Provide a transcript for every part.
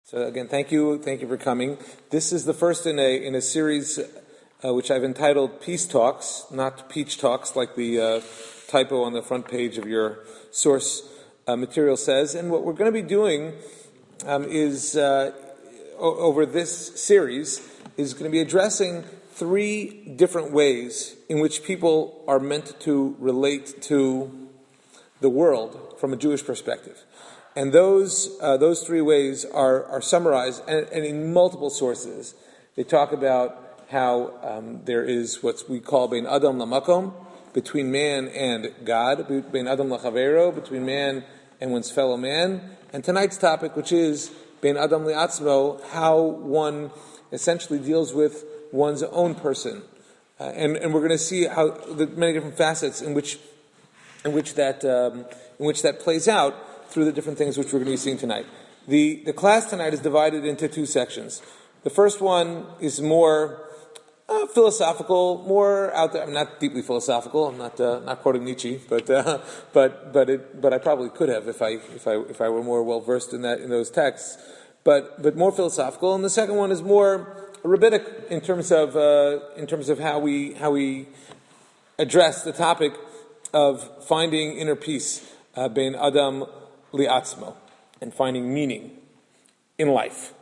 So again, thank you for coming. This is the first in a series which I've entitled Peace Talks, not Peach Talks, like the typo on the front page of your source material says. And what we're going to be doing is over this series is going to be addressing three different ways in which people are meant to relate to the world from a Jewish perspective. And those three ways are summarized and in multiple sources. They talk about how there is what we call bein adam lamakom, between man and God, bein adam lachavero, between man and one's fellow man. And tonight's topic, which is bein adam liatzmo, how one essentially deals with one's own person. And we're going to see how the many different facets in which that plays out through the different things which we're going to be seeing tonight. The class tonight is divided into two sections. The first one is more philosophical, more out there. I'm not deeply philosophical. I'm not quoting Nietzsche, but I probably could have if I were more well versed in those texts. But more philosophical. And the second one is more rabbinic in terms of how we address the topic of finding inner peace, bein adam liatzmo, and finding meaning in life.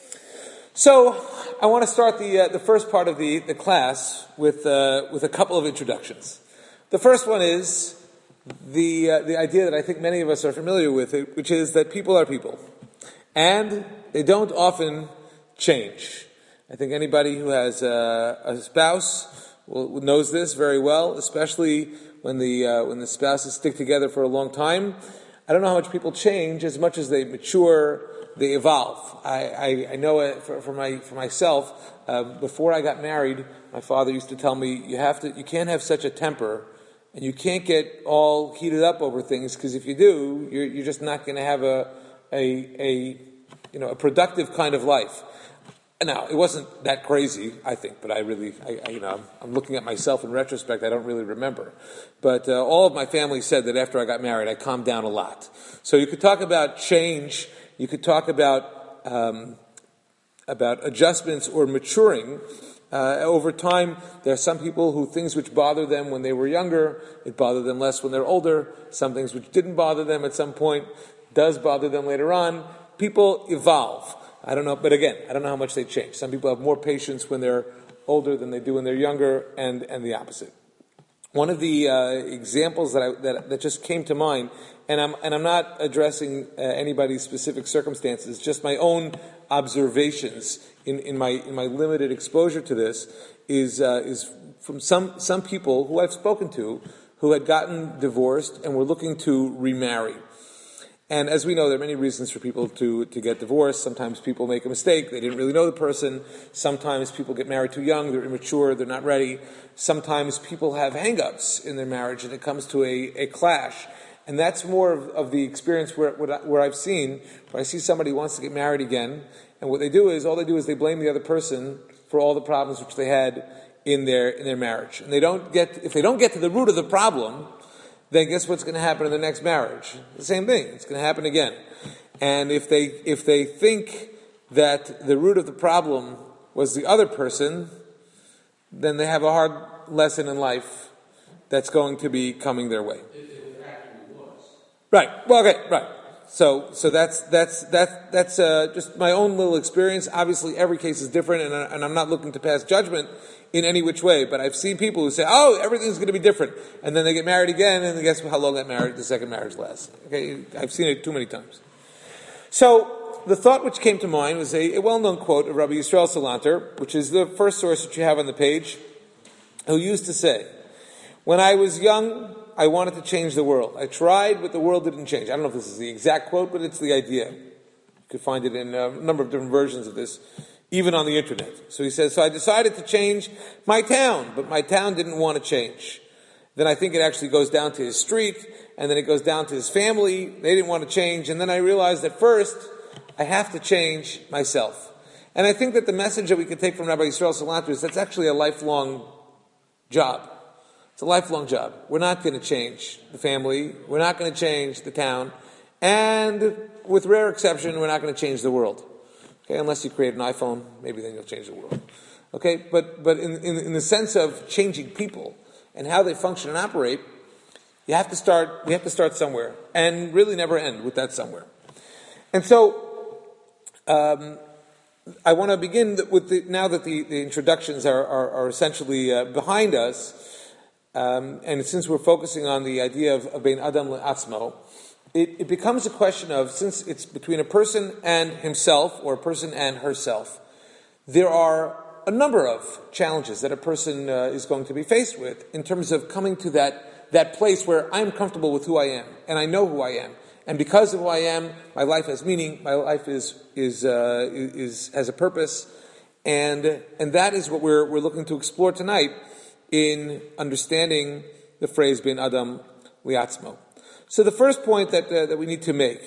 So I want to start the first part of the class with a couple of introductions. The first one is the idea that I think many of us are familiar with, which is that people are people, and they don't often change. I think anybody who has a spouse knows this very well, especially when the spouses stick together for a long time. I don't know how much people change as much as they mature, they evolve. I know it for myself. Before I got married, my father used to tell me, you can't have such a temper, and you can't get all heated up over things, because if you do, you're just not going to have a productive kind of life. Now, it wasn't that crazy, I think, but I'm looking at myself in retrospect, I don't really remember. But all of my family said that after I got married, I calmed down a lot. So you could talk about change, you could talk about adjustments or maturing. Over time, there are some people who things which bother them when they were younger, it bothered them less when they're older. Some things which didn't bother them at some point does bother them later on. People evolve. I don't know, but again, I don't know how much they change. Some people have more patience when they're older than they do when they're younger, and the opposite. One of the examples that just came to mind, and I'm not addressing anybody's specific circumstances, just my own observations in my limited exposure to this is from some people who I've spoken to who had gotten divorced and were looking to remarry. And as we know, there are many reasons for people to get divorced. Sometimes people make a mistake. They didn't really know the person. Sometimes people get married too young. They're immature. They're not ready. Sometimes people have hang-ups in their marriage, and it comes to a clash. And that's more of the experience where I've seen, where I see somebody who wants to get married again, and what they do is they blame the other person for all the problems which they had in their marriage. And if they don't get to the root of the problem, then guess what's going to happen in the next marriage? The same thing. It's going to happen again. And if they think that the root of the problem was the other person, then they have a hard lesson in life that's going to be coming their way. It actually was. Right. Well, okay. Right. So that's just my own little experience. Obviously, every case is different, and I'm not looking to pass judgment in any which way. But I've seen people who say, "Oh, everything's going to be different," and then they get married again, and guess how long the second marriage lasts? Okay, I've seen it too many times. So the thought which came to mind was a well-known quote of Rabbi Yisrael Salanter, which is the first source that you have on the page, who used to say, "When I was young, I wanted to change the world. I tried, but the world didn't change." I don't know if this is the exact quote, but it's the idea. You could find it in a number of different versions of this, even on the internet. So he says, "So I decided to change my town, but my town didn't want to change." Then I think it actually goes down to his street, and then it goes down to his family. They didn't want to change. And then I realized that first, I have to change myself. And I think that the message that we could take from Rabbi Yisrael Salanter is that's actually a lifelong job. It's a lifelong job. We're not going to change the family. We're not going to change the town. And with rare exception, we're not going to change the world. Okay, unless you create an iPhone, maybe then you'll change the world. Okay, but in the sense of changing people and how they function and operate, we have to start somewhere, and really never end with that somewhere. And so, I want to begin with now that the introductions are essentially behind us, and since we're focusing on the idea of bein adam le'atzmo, it becomes a question of, since it's between a person and himself, or a person and herself, there are a number of challenges that a person is going to be faced with in terms of coming to that place where I'm comfortable with who I am, and I know who I am. And because of who I am, my life has meaning, my life is has a purpose, and that is what we're looking to explore tonight in understanding the phrase bein adam le'atzmo. So the first point that we need to make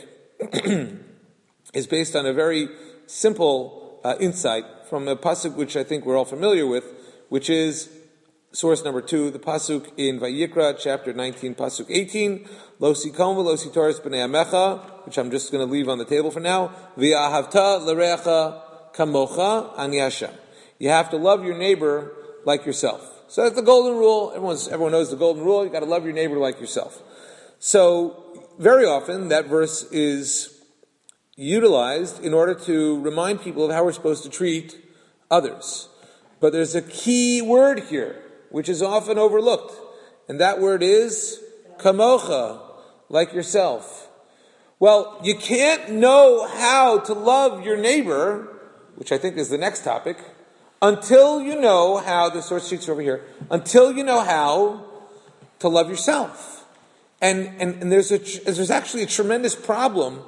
is based on a very simple insight from a pasuk which I think we're all familiar with, which is source number 2, the pasuk in Vayikra, chapter 19, pasuk 18, Lo sikom v'lo sitoris b'nei amecha, which I'm just going to leave on the table for now, V'ahavta l'reacha kamocha ani Hashem. You have to love your neighbor like yourself. So that's the golden rule. Everyone knows the golden rule. You got to love your neighbor like yourself. So very often that verse is utilized in order to remind people of how we're supposed to treat others. But there's a key word here, which is often overlooked, and that word is kamocha, like yourself. Well, you can't know how to love your neighbor, which I think is the next topic, until you know how, the source sheets are over here, until you know how to love yourself. And there's actually a tremendous problem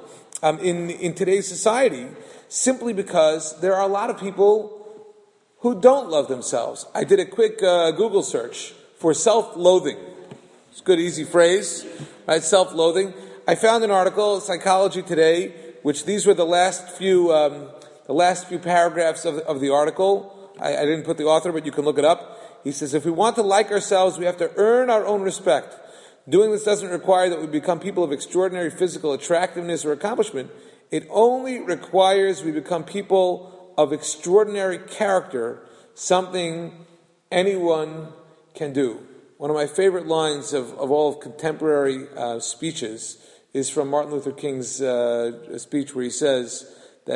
in today's society, simply because there are a lot of people who don't love themselves. I did a quick Google search for self-loathing. It's a good, easy phrase, right? Self-loathing. I found an article, Psychology Today, which these were the last few paragraphs of the article. I didn't put the author, but you can look it up. He says, if we want to like ourselves, we have to earn our own respect. Doing this doesn't require that we become people of extraordinary physical attractiveness or accomplishment. It only requires we become people of extraordinary character, something anyone can do. One of my favorite lines of all of contemporary speeches is from Martin Luther King's speech, where he says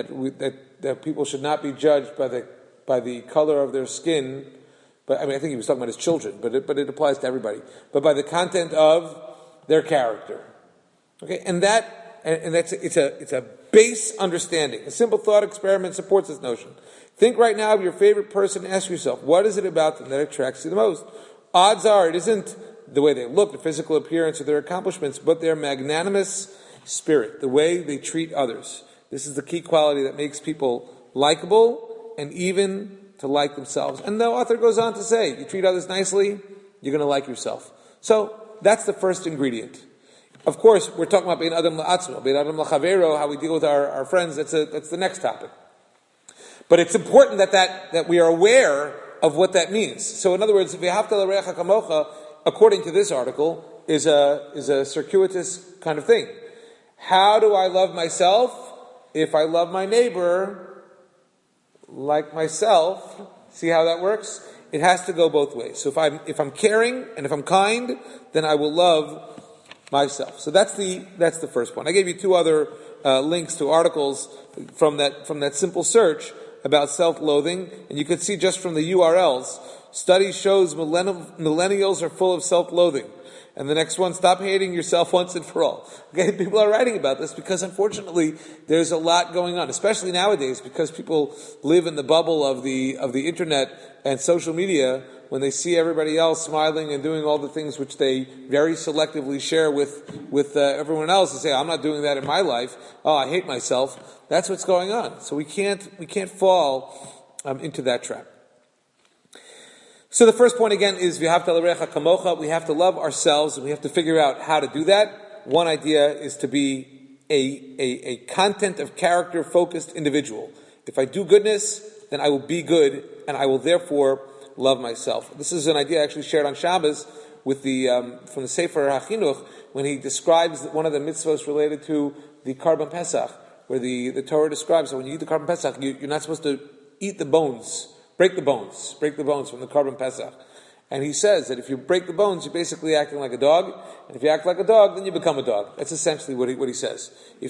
that people should not be judged by the color of their skin. But I think he was talking about his children, but it applies to everybody. But by the content of their character, okay, and that's it's a base understanding. A simple thought experiment supports this notion. Think right now of your favorite person and ask yourself, what is it about them that attracts you the most? Odds are it isn't the way they look, the physical appearance, or their accomplishments, but their magnanimous spirit, the way they treat others. This is the key quality that makes people likable and even to like themselves. And the author goes on to say, you treat others nicely, you're going to like yourself. So that's the first ingredient. Of course, we're talking about bein adam le'atzmo, bein adam le'chavero, how we deal with our friends. That's the next topic. But it's important that we are aware of what that means. So in other words, v'ahavta l'reacha kamocha, according to this article, is a circuitous kind of thing. How do I love myself? If I love my neighbor like myself, see how that works? It has to go both ways. So if I'm caring and if I'm kind, then I will love myself. So that's the first point. I gave you 2 other links to articles from that simple search about self-loathing, and you could see just from the URLs, study shows millennials are full of self-loathing. And the next one, stop hating yourself once and for all. Okay, people are writing about this because unfortunately there's a lot going on, especially nowadays, because people live in the bubble of the internet and social media. When they see everybody else smiling and doing all the things which they very selectively share with everyone else, and say, I'm not doing that in my life. Oh, I hate myself. That's what's going on. So we can't fall into that trap. So the first point again is v'ahavta l'reacha kamocha. We have to love ourselves, and we have to figure out how to do that. One idea is to be a content of character focused individual. If I do goodness, then I will be good, and I will therefore love myself. This is an idea actually shared on Shabbos with from the Sefer HaChinuch, when he describes one of the mitzvos related to the Karban Pesach, where the Torah describes that when you eat the Korban Pesach, you're not supposed to eat the bones, break the bones from the Korban Pesach. And he says that if you break the bones, you're basically acting like a dog, and if you act like a dog, then you become a dog. That's essentially what he says. If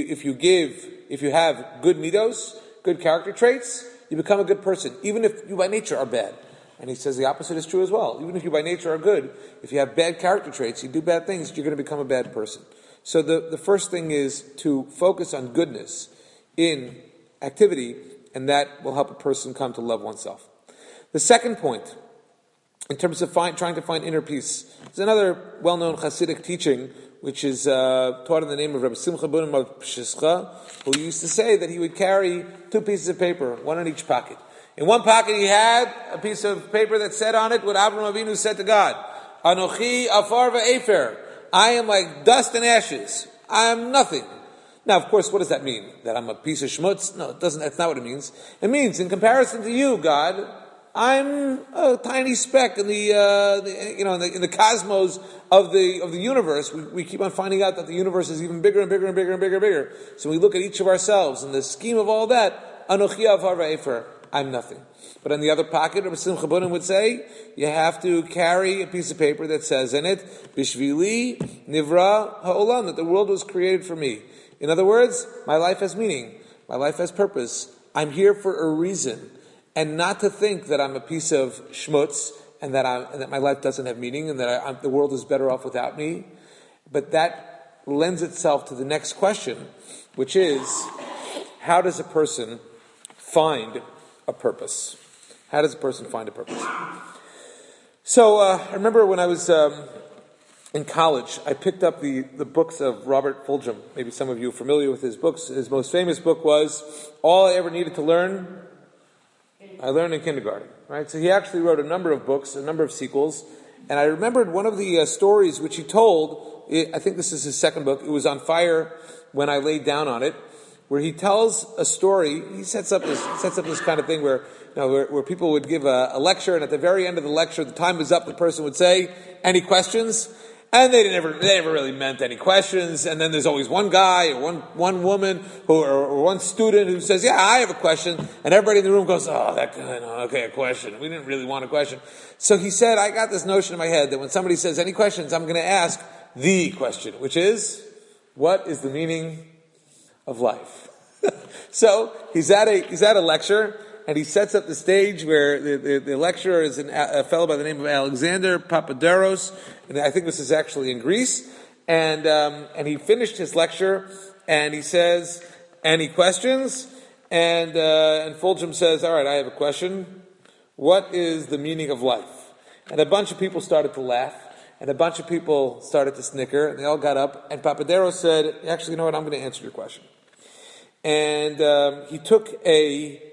you have good midos, good character traits, you become a good person, even if you by nature are bad. And he says the opposite is true as well. Even if you by nature are good, if you have bad character traits, you do bad things, you're going to become a bad person. So the first thing is to focus on goodness in activity, and that will help a person come to love oneself. The second point, in terms of trying to find inner peace, is another well-known Hasidic teaching, which is taught in the name of Rabbi Simcha Bunim of Pshischa, who used to say that he would carry 2 pieces of paper, one in each pocket. In one pocket he had a piece of paper that said on it what Avraham Avinu said to God, Anochi afar va'efer, I am like dust and ashes. I am nothing. Now, of course, what does that mean? That I'm a piece of schmutz? No, it doesn't. That's not what it means. It means, in comparison to you, God, I'm a tiny speck in the cosmos of the universe. We keep on finding out that the universe is even bigger and bigger and bigger and bigger and bigger. So we look at each of ourselves in the scheme of all that. Anochi avar va'efer, I'm nothing. But in the other pocket, Rabbi Simcha Bunim would say, you have to carry a piece of paper that says in it, Bishvili nivra ha'olam, that the world was created for me. In other words, my life has meaning. My life has purpose. I'm here for a reason. And not to think that I'm a piece of schmutz and that my life doesn't have meaning and that the world is better off without me. But that lends itself to the next question, which is, how does a person find a purpose? How does a person find a purpose? So I remember when I was in college, I picked up the books of Robert Fulghum. Maybe some of you are familiar with his books. His most famous book was All I Ever Needed to Learn, I Learned in Kindergarten. Right? So he actually wrote a number of books, a number of sequels. And I remembered one of the stories which he told, I think this is his second book, it was On Fire When I Laid Down on It, where he tells a story. He sets up this kind of thing where people would give a lecture, and at the very end of the lecture, the time was up, the person would say, any questions? And they never really meant any questions. And then there's always one guy or one woman or one student who says, yeah, I have a question. And everybody in the room goes, oh, that guy, no, okay, a question. We didn't really want a question. So he said, I got this notion in my head that when somebody says any questions, I'm going to ask the question, which is, what is the meaning of life? So he's at a lecture, and he sets up the stage where the lecturer is a fellow by the name of Alexander Papadouros, and I think this is actually in Greece. And he finished his lecture, and he says, "Any questions?" And Fulghum says, "All right, I have a question. What is the meaning of life?" And a bunch of people started to laugh, and a bunch of people started to snicker, and they all got up. And Papadouros said, "Actually, you know what? I'm going to answer your question." And he took a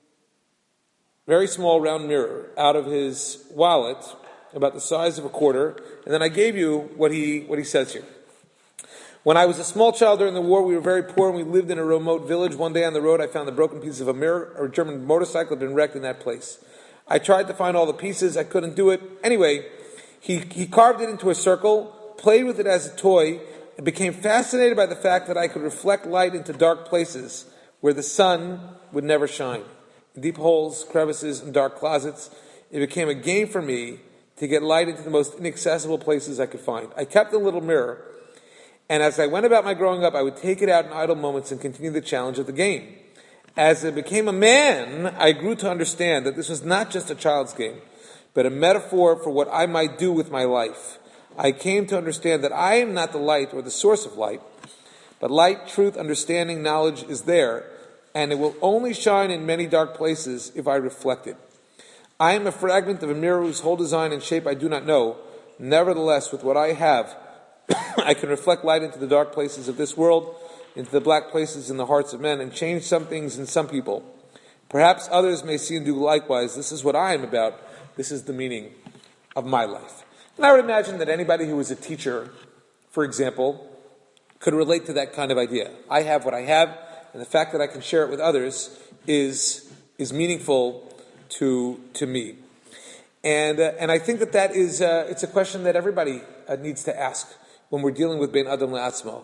very small round mirror out of his wallet, about the size of a quarter, and then I gave you what he says here. When I was a small child during the war, we were very poor and we lived in a remote village. One day on the road, I found the broken piece of a mirror. A German motorcycle had been wrecked in that place. I tried to find all the pieces. I couldn't do it. Anyway, he carved it into a circle, played with it as a toy, and became fascinated by the fact that I could reflect light into dark places where the sun would never shine. In deep holes, crevices, and dark closets, it became a game for me to get light into the most inaccessible places I could find. I kept the little mirror, and as I went about my growing up, I would take it out in idle moments and continue the challenge of the game. As I became a man, I grew to understand that this was not just a child's game, but a metaphor for what I might do with my life. I came to understand that I am not the light or the source of light, but light, truth, understanding, knowledge is there, and it will only shine in many dark places if I reflect it. I am a fragment of a mirror whose whole design and shape I do not know. Nevertheless, with what I have, I can reflect light into the dark places of this world, into the black places in the hearts of men, and change some things in some people. Perhaps others may see and do likewise. This is what I am about. This is the meaning of my life. And I would imagine that anybody who is a teacher, for example, could relate to that kind of idea. I have what I have, and the fact that I can share it with others is meaningful to me. And I think that is it's a question that everybody needs to ask when we're dealing with Ben Adam Le'atzmo.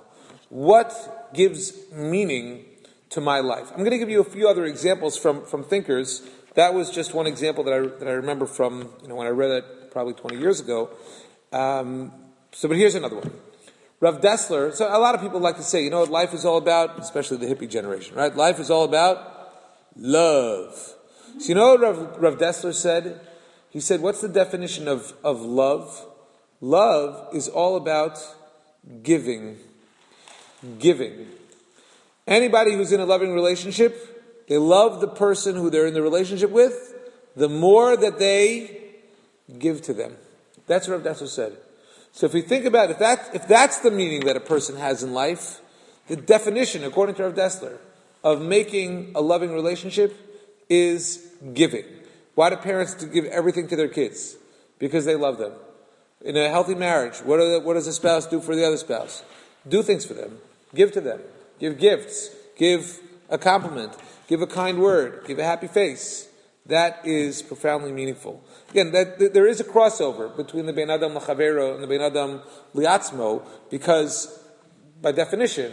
What gives meaning to my life? I'm going to give you a few other examples from thinkers. That was just one example that I remember from when I read it probably 20 years ago. But here's another one. Rav Dessler. So a lot of people like to say, what life is all about, especially the hippie generation, right? Life is all about love. So you know what Rav Dessler said? He said, what's the definition of love? Love is all about giving. Giving. Anybody who's in a loving relationship, they love the person who they're in the relationship with, the more that they give to them. That's what Rav Dessler said. So if we think about if that's the meaning that a person has in life, the definition, according to Rav Dessler, of making a loving relationship is giving. Why do parents give everything to their kids? Because they love them. In a healthy marriage, what does a spouse do for the other spouse? Do things for them. Give to them. Give gifts. Give a compliment. Give a kind word. Give a happy face. That is profoundly meaningful. Again, there is a crossover between the Bein Adam L'Chavero and the Bein Adam Liatzmo, because by definition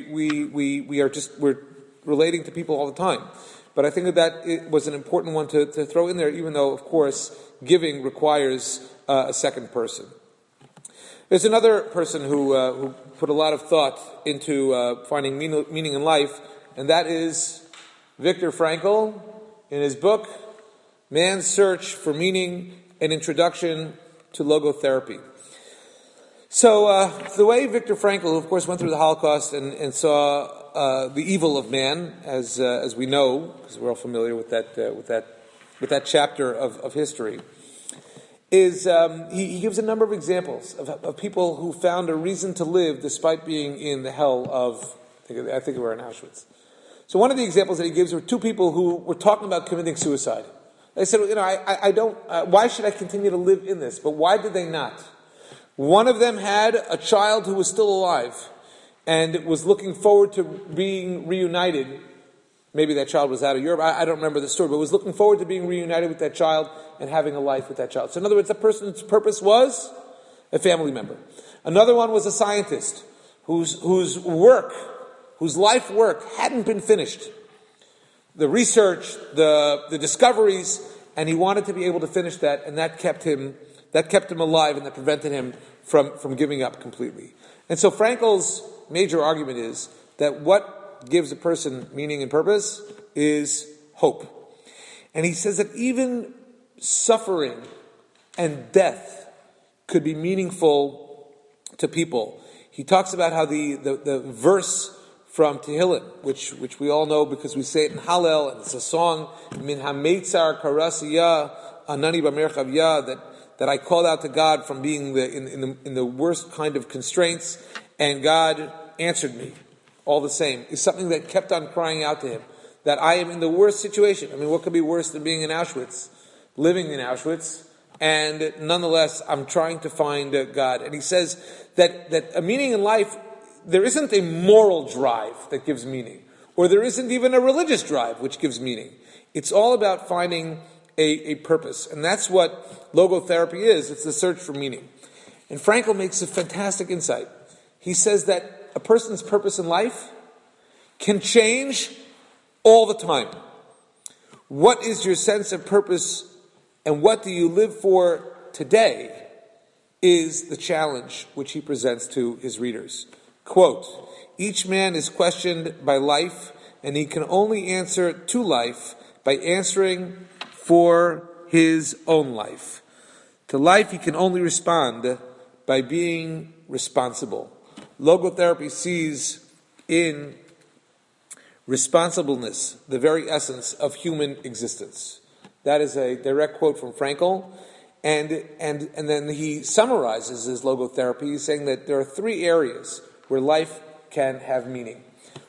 we're relating to people all the time. But I think that it was an important one to throw in there, even though, of course, giving requires a second person. There's another person who put a lot of thought into finding meaning in life, and that is Viktor Frankl in his book, Man's Search for Meaning, an Introduction to Logotherapy. So the way Viktor Frankl, who of course went through the Holocaust and saw the evil of man, as we know, because we're all familiar with that chapter of history, is he gives a number of examples of people who found a reason to live despite being in the hell of, I think we were in Auschwitz. So one of the examples that he gives were two people who were talking about committing suicide. They said, I don't, why should I continue to live in this? But why did they not? One of them had a child who was still alive and was looking forward to being reunited. Maybe that child was out of Europe. I don't remember the story, but was looking forward to being reunited with that child and having a life with that child. So in other words, the person's purpose was a family member. Another one was a scientist whose life work hadn't been finished. The research, the discoveries, and he wanted to be able to finish that, and that kept him alive, and that prevented him from giving up completely. And so Frankl's major argument is that what gives a person meaning and purpose is hope. And he says that even suffering and death could be meaningful to people. He talks about how the verse from Tehillim, which we all know because we say it in Hallel, and it's a song, Min HaMeitzar Karasiyah Anani B'Merchaviyah, that I called out to God from being in the worst kind of constraints, and God answered me all the same, is something that kept on crying out to him, that I am in the worst situation. I mean, what could be worse than being in Auschwitz, living in Auschwitz, and nonetheless, I'm trying to find God. And he says that a meaning in life, there isn't a moral drive that gives meaning, or there isn't even a religious drive which gives meaning. It's all about finding a purpose, and that's what logotherapy is. It's the search for meaning. And Frankl makes a fantastic insight. He says that a person's purpose in life can change all the time. What is your sense of purpose, and what do you live for today, is the challenge which he presents to his readers. Quote, each man is questioned by life, and he can only answer to life by answering for his own life. To life he can only respond by being responsible. Logotherapy sees in responsibleness the very essence of human existence. That is a direct quote from Frankl. And then he summarizes his logotherapy, saying that there are three areas where life can have meaning.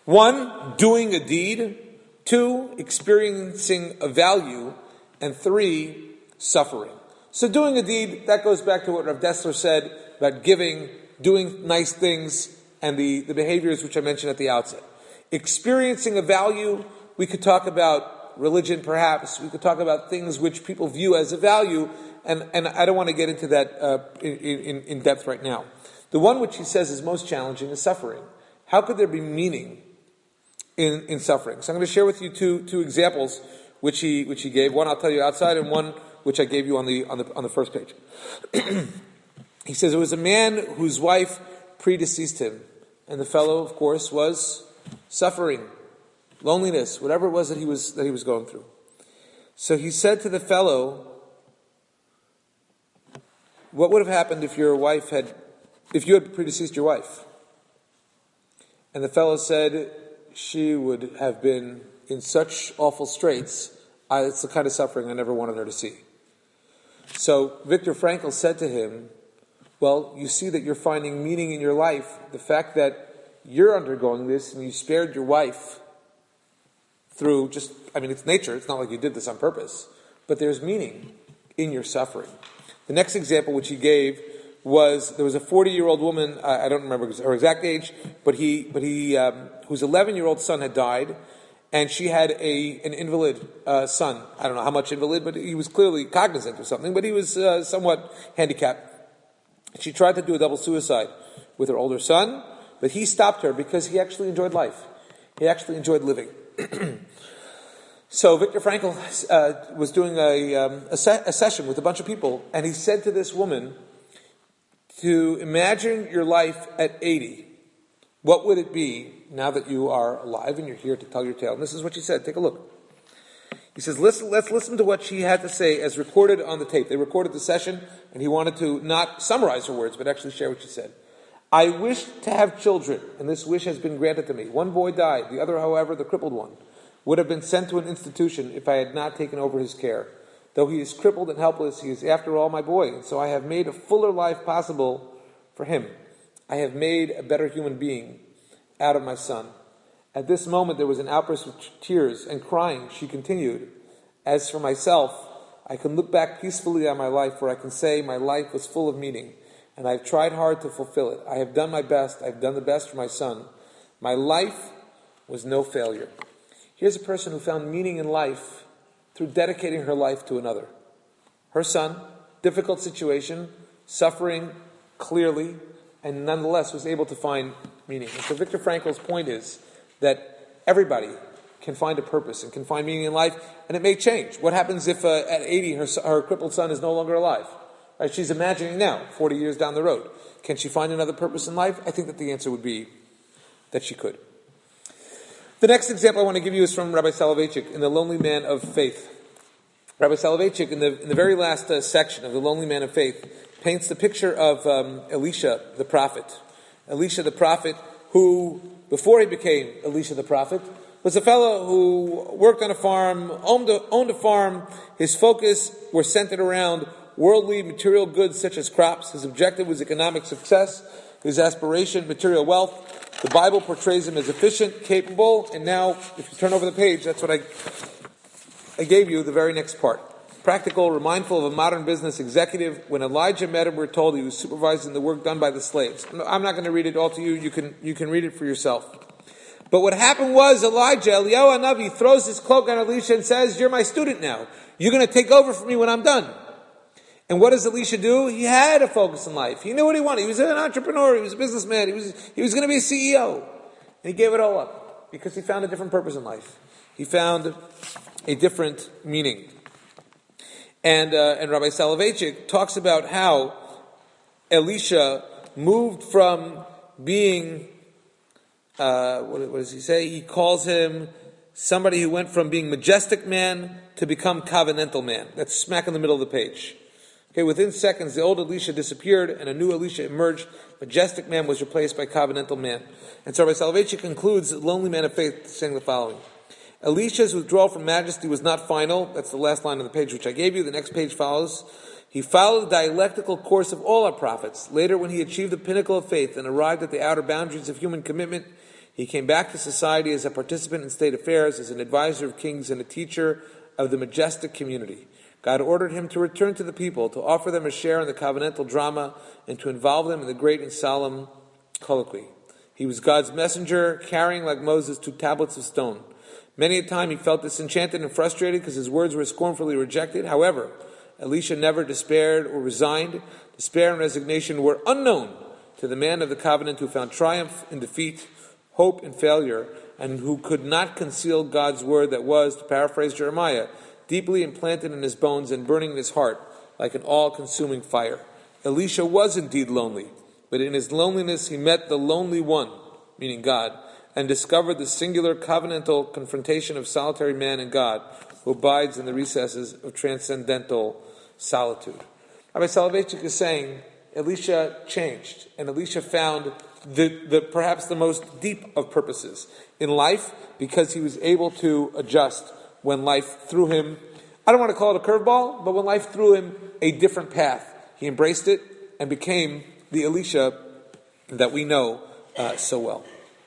1, doing a deed. 2, experiencing a value. And 3, suffering. So doing a deed, that goes back to what Rav Dessler said about giving, doing nice things, and the behaviors which I mentioned at the outset. Experiencing a value, we could talk about religion perhaps, we could talk about things which people view as a value, and I don't want to get into that in depth right now. The one which he says is most challenging is suffering. How could there be meaning in suffering? So I'm going to share with you two examples which he gave. One I'll tell you outside, and one which I gave you on the first page. He says it was a man whose wife predeceased him, and the fellow, of course, was suffering, loneliness, whatever it was that he was going through. So he said to the fellow, "What would have happened if you had predeceased your wife?" And the fellow said, "She would have been in such awful straits. It's the kind of suffering I never wanted her to see." So Viktor Frankl said to him, "Well, you see that you're finding meaning in your life. The fact that you're undergoing this and you spared your wife through it's nature. It's not like you did this on purpose. But there's meaning in your suffering." The next example which he gave was, there was a 40-year-old woman, I don't remember her exact age, but whose 11-year-old son had died, and she had an invalid son. I don't know how much invalid, but he was clearly cognizant of something, but he was somewhat handicapped. She tried to do a double suicide with her older son, but he stopped her because he actually enjoyed life. He actually enjoyed living. So Viktor Frankl was doing a session with a bunch of people, and he said to this woman, to imagine your life at 80. What would it be now that you are alive and you're here to tell your tale? And this is what she said. Take a look. He says, let's listen to what she had to say as recorded on the tape. They recorded the session, and he wanted to not summarize her words, but actually share what she said. "I wish to have children, and this wish has been granted to me. One boy died. The other, however, the crippled one, would have been sent to an institution if I had not taken over his care. Though he is crippled and helpless, he is after all my boy, and so I have made a fuller life possible for him. I have made a better human being out of my son." At this moment there was an outburst of tears and crying. She continued, "As for myself, I can look back peacefully on my life, for I can say my life was full of meaning, and I have tried hard to fulfill it. I have done my best. I have done the best for my son. My life was no failure." Here's a person who found meaning in life through dedicating her life to another. Her son, difficult situation, suffering clearly, and nonetheless was able to find meaning. And so Viktor Frankl's point is that everybody can find a purpose and can find meaning in life, and it may change. What happens if at 80 her crippled son is no longer alive? Right? She's imagining now, 40 years down the road. Can she find another purpose in life? I think that the answer would be that she could. The next example I want to give you is from Rabbi Soloveitchik in The Lonely Man of Faith. Rabbi Soloveitchik, in the very last section of The Lonely Man of Faith, paints the picture of Elisha the prophet. Elisha the prophet, who, before he became Elisha the prophet, was a fellow who worked on a farm, owned a farm. His focus was centered around worldly material goods such as crops. His objective was economic success. His aspiration, material wealth. The Bible portrays him as efficient, capable, and now, if you turn over the page, that's what I gave you, the very next part. Practical, mindful of a modern business executive. When Elijah met him, we're told he was supervising the work done by the slaves. I'm not going to read it all to you. You can read it for yourself. But what happened was Eliyahu Hanavi throws his cloak on Elisha and says, "You're my student now. You're going to take over for me when I'm done." And what does Elisha do? He had a focus in life. He knew what he wanted. He was an entrepreneur. He was a businessman. He was going to be a CEO. And he gave it all up because he found a different purpose in life. He found a different meaning. And Rabbi Soloveitchik talks about how Elisha moved from being, what does he say? He calls him somebody who went from being majestic man to become covenantal man. That's smack in the middle of the page. Okay, within seconds, the old Elisha disappeared and a new Elisha emerged. Majestic man was replaced by covenantal man. And so Rabbi Soloveitchik concludes The Lonely Man of Faith saying the following. Elisha's withdrawal from majesty was not final. That's the last line of the page which I gave you. The next page follows. He followed the dialectical course of all our prophets. Later, when he achieved the pinnacle of faith and arrived at the outer boundaries of human commitment, he came back to society as a participant in state affairs, as an advisor of kings and a teacher of the majestic community. God ordered him to return to the people, to offer them a share in the covenantal drama, and to involve them in the great and solemn colloquy. He was God's messenger, carrying like Moses 2 tablets of stone. Many a time he felt disenchanted and frustrated because his words were scornfully rejected. However, Elisha never despaired or resigned. Despair and resignation were unknown to the man of the covenant who found triumph in defeat hope in failure, and who could not conceal God's word that was, to paraphrase Jeremiah, deeply implanted in his bones and burning in his heart like an all-consuming fire. Elisha was indeed lonely, but in his loneliness he met the lonely one, meaning God, and discovered the singular covenantal confrontation of solitary man and God, who abides in the recesses of transcendental solitude. Rabbi Soloveitchik is saying Elisha changed, and Elisha found the perhaps the most deep of purposes in life, because he was able to adjust when life threw him, I don't want to call it a curveball, but when life threw him a different path, he embraced it and became the Elisha that we know so well.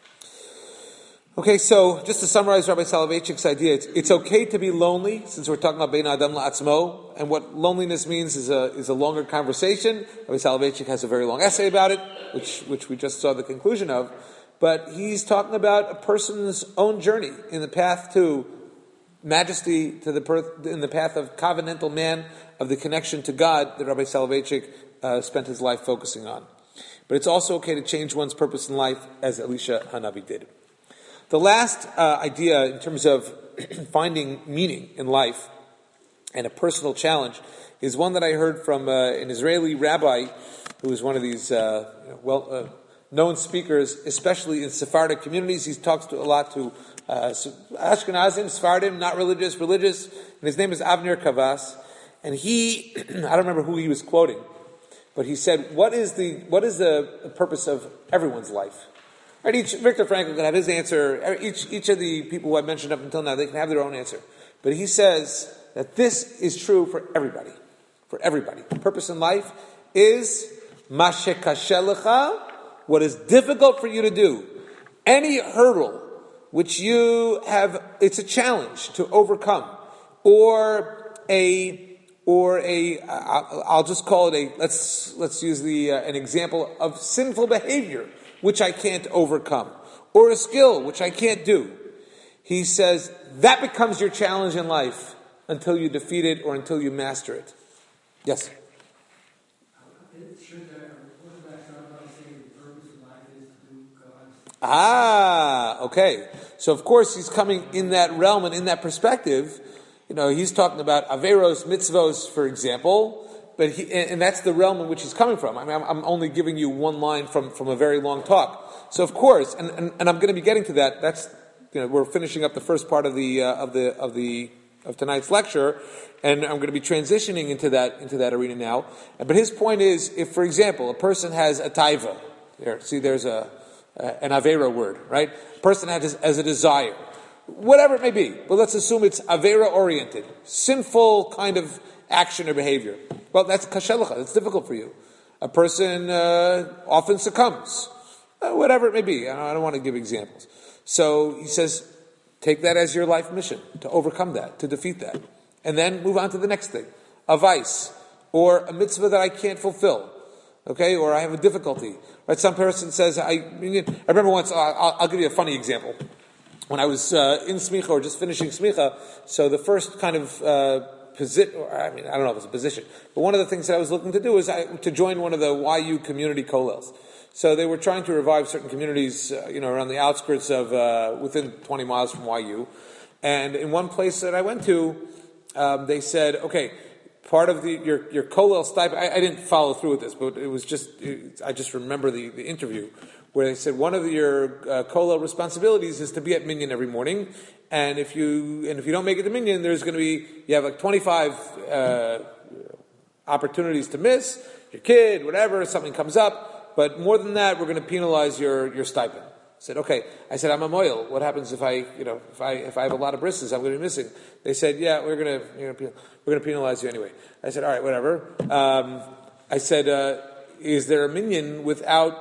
Okay, so just to summarize Rabbi Soloveitchik's idea, it's okay to be lonely, since we're talking about Bein Adam La'atzmo, and what loneliness means is a longer conversation. Rabbi Soloveitchik has a very long essay about it, which we just saw the conclusion of, but he's talking about a person's own journey in the path to majesty, in the path of covenantal man, of the connection to God that Rabbi Soloveitchik spent his life focusing on. But it's also okay to change one's purpose in life, as Elisha Hanavi did. The last idea in terms of finding meaning in life and a personal challenge is one that I heard from an Israeli rabbi who is one of these known speakers, especially in Sephardic communities. He talks a lot to Ashkenazim, Sephardim, not religious, and his name is Avner Kavas. And he, I don't remember who he was quoting, but he said, what is the purpose of everyone's life? Right, Viktor Frankl can have his answer. Each of the people who I mentioned up until now, they can have their own answer. But he says that this is true for everybody. For everybody. The purpose in life is mashekashelecha, what is difficult for you to do. Any hurdle which you have, it's a challenge to overcome. I'll just call it let's use an example of sinful behavior, which I can't overcome, or a skill which I can't do. He says that becomes your challenge in life until you defeat it or until you master it. Yes? Okay. So of course he's coming in that realm and in that perspective. He's talking about Averos, Mitzvos, for example. But and that's the realm in which he's coming from. I mean, I'm only giving you one line from a very long talk. So of course, and I'm going to be getting to that. That's we're finishing up the first part of tonight's lecture, and I'm going to be transitioning into that arena now. But his point is, if for example a person has a taiva, there's an avera word, right? A person has a desire, whatever it may be. But let's assume it's avera oriented, sinful kind of action or behavior. Well, that's kashelecha. It's difficult for you. A person often succumbs. Whatever it may be. I don't want to give examples. So he says, take that as your life mission, to overcome that, to defeat that. And then move on to the next thing. A vice, or a mitzvah that I can't fulfill. Okay, or I have a difficulty. Right? Some person says, I remember once, I'll give you a funny example. When I was in Smicha, or just finishing Smicha, so the first kind of position, I don't know if it's a position, but one of the things that I was looking to do was to join one of the YU community kollels. So they were trying to revive certain communities, around the outskirts of, within 20 miles from YU. And in one place that I went to, they said, okay, part of your kollel stipend, I didn't follow through with this, but it was I just remember the interview, where they said one of your kollel responsibilities is to be at minyan every morning, and if you don't make it to minyan, there's going to be, you have like 25 opportunities to miss, your kid, whatever, something comes up, but more than that, we're going to penalize your stipend. I said, okay. I said, I'm a moil. What happens if I have a lot of brisses, I'm going to be missing? They said, yeah, we're going to penalize you anyway. I said, all right, whatever. I said, is there a minyan without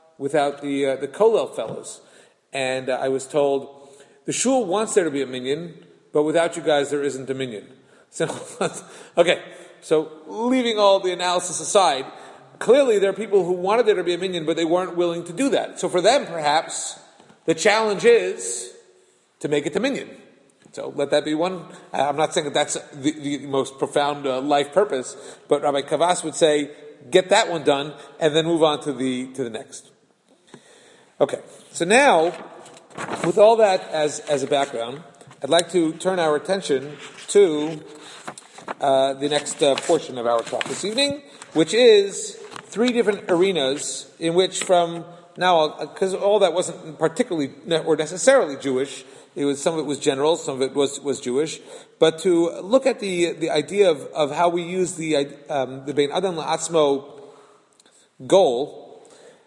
the kollel fellows? And I was told, the shul wants there to be a minyan, but without you guys, there isn't a minyan. So, okay, so leaving all the analysis aside, clearly there are people who wanted there to be a minyan, but they weren't willing to do that. So for them, perhaps, the challenge is to make it to minyan. So let that be one. I'm not saying that that's the most profound life purpose, but Rabbi Kavas would say, get that one done, and then move on to the next. Okay, so now With all that as a background, I'd like to turn our attention to the next portion of our talk this evening, which is three different arenas in which from now, because all that wasn't particularly or necessarily Jewish, some of it was general, some of it was Jewish, but to look at the idea of how we use the Bein Adam La'atzmo goal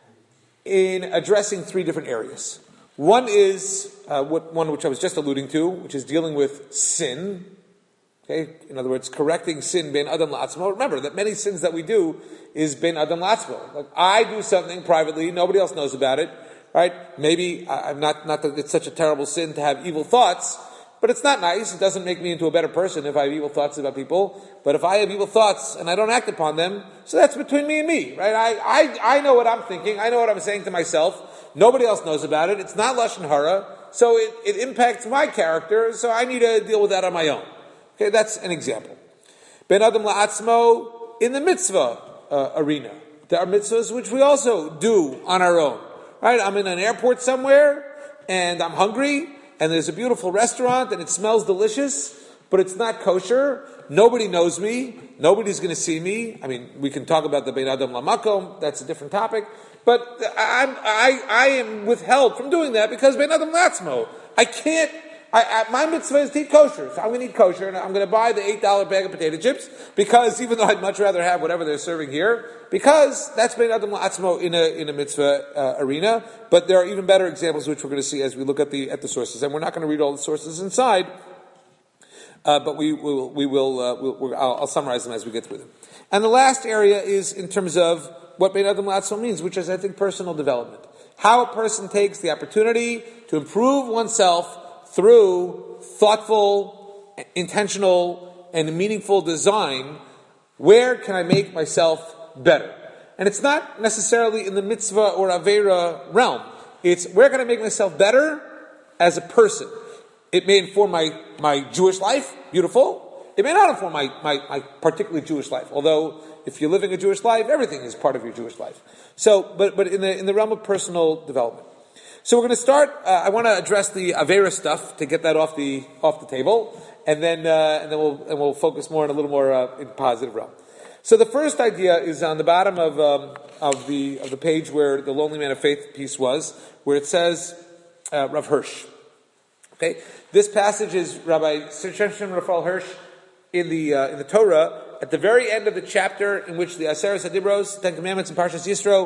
in addressing three different areas. One is one which I was just alluding to, which is dealing with sin. Okay, in other words, correcting sin Bein Adam La'atzmo. Remember that many sins that we do is Bein Adam La'atzmo. Like I do something privately, nobody else knows about it. Right? Maybe I'm not that it's such a terrible sin to have evil thoughts, but it's not nice. It doesn't make me into a better person if I have evil thoughts about people. But if I have evil thoughts and I don't act upon them, so that's between me and me, right? I know what I'm thinking. I know what I'm saying to myself. Nobody else knows about it. It's not Lashon Hara, so it impacts my character. So I need to deal with that on my own. Okay, that's an example. Bein Adam La'atzmo in the mitzvah arena. There are mitzvahs which we also do on our own. Right, I'm in an airport somewhere, and I'm hungry, and there's a beautiful restaurant, and it smells delicious, but it's not kosher. Nobody knows me. Nobody's going to see me. I mean, we can talk about the Bein Adam Lamakom. That's a different topic. But I am withheld from doing that because Bein Adam La'atzmo. I can't. My mitzvah is to eat kosher, so I'm going to eat kosher, and I'm going to buy the $8 bag of potato chips, because even though I'd much rather have whatever they're serving here, because that's Bein Adam La'atzmo in a mitzvah arena. But there are even better examples which we're going to see as we look at the sources, and we're not going to read all the sources inside, but I'll summarize them as we get through them. And the last area is in terms of what Bein Adam La'atzmo means, which is, I think, personal development. How a person takes the opportunity to improve oneself through thoughtful, intentional, and meaningful design. Where can I make myself better? And it's not necessarily in the mitzvah or avera realm. It's where can I make myself better as a person? It may inform my Jewish life, beautiful. It may not inform my particularly Jewish life, although if you're living a Jewish life, everything is part of your Jewish life. So, but in the realm of personal development. So we're going to start. I want to address the Avera stuff to get that off the table, and then we'll focus more on a little more in positive realm. So the first idea is on the bottom of the page where the Lonely Man of Faith piece was, where it says Rav Hirsch. Okay, this passage is Rabbi Shimshon Raphael Hirsch in the Torah at the very end of the chapter in which the Aseret HaDibros, Ten Commandments, and Parshas Yisro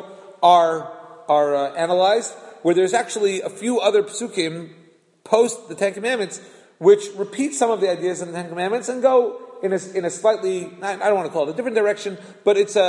are analyzed, where there's actually a few other psukim post the Ten Commandments which repeat some of the ideas in the Ten Commandments and go in a slightly, I don't want to call it a different direction, but it's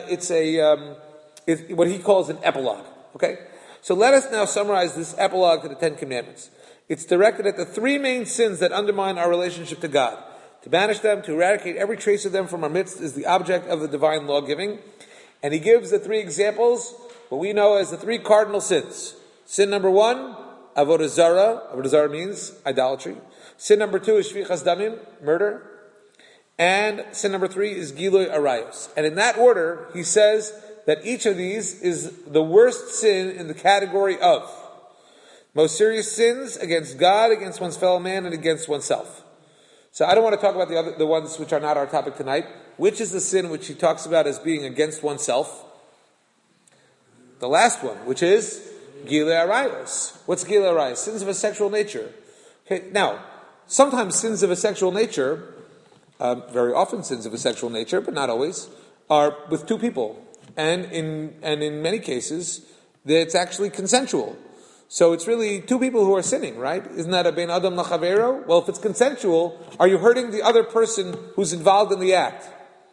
what he calls an epilogue. Okay, so let us now summarize this epilogue to the Ten Commandments. It's directed at the three main sins that undermine our relationship to God. To banish them, to eradicate every trace of them from our midst is the object of the divine law giving. And he gives the three examples, what we know as the three cardinal sins. Sin number one, avodah zarah. Avodah zarah means idolatry. Sin number two is shvichas damim, murder. And sin number three is gilui arayos. And in that order, he says that each of these is the worst sin in the category of most serious sins against God, against one's fellow man, and against oneself. So I don't want to talk about the ones which are not our topic tonight. Which is the sin which he talks about as being against oneself? The last one, which is Gilui Arayos. What's Gilui Arayos? Sins of a sexual nature. Okay, now, sometimes sins of a sexual nature, very often sins of a sexual nature, but not always, are with two people. And in many cases, it's actually consensual. So it's really two people who are sinning, right? Isn't that a Bein Adam Lachavero? Well, if it's consensual, are you hurting the other person who's involved in the act?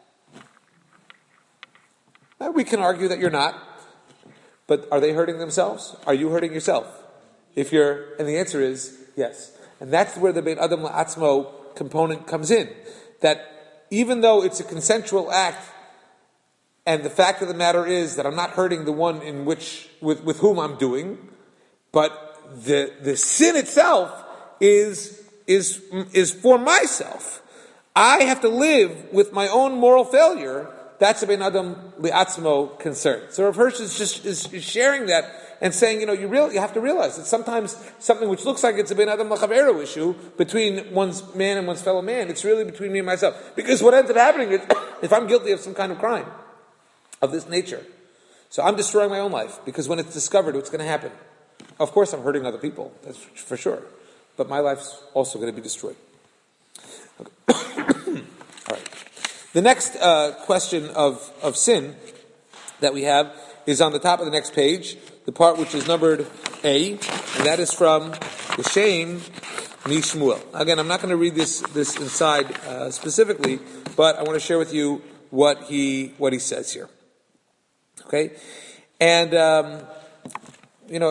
We can argue that you're not. But are they hurting themselves? Are you hurting yourself? And the answer is yes. And that's where the Bein Adam La'atzmo component comes in. That even though it's a consensual act, and the fact of the matter is that I'm not hurting the one with whom I'm doing, but the sin itself is for myself. I have to live with my own moral failure. That's a Bein Adam Li'atzmo concern. So Rav Hirsch is sharing that and saying, you have to realize that sometimes something which looks like it's a ben adam l'chavero issue between one's man and one's fellow man, it's really between me and myself. Because what ends up happening is, if I'm guilty of some kind of crime of this nature, so I'm destroying my own life, because when it's discovered, what's going to happen? Of course, I'm hurting other people, that's for sure. But my life's also going to be destroyed. Okay. All right. The next question of sin that we have is on the top of the next page, the part which is numbered A, and that is from the Shem Mishmuel. Again, I'm not going to read this inside specifically, but I want to share with you what he says here. Okay, and we'll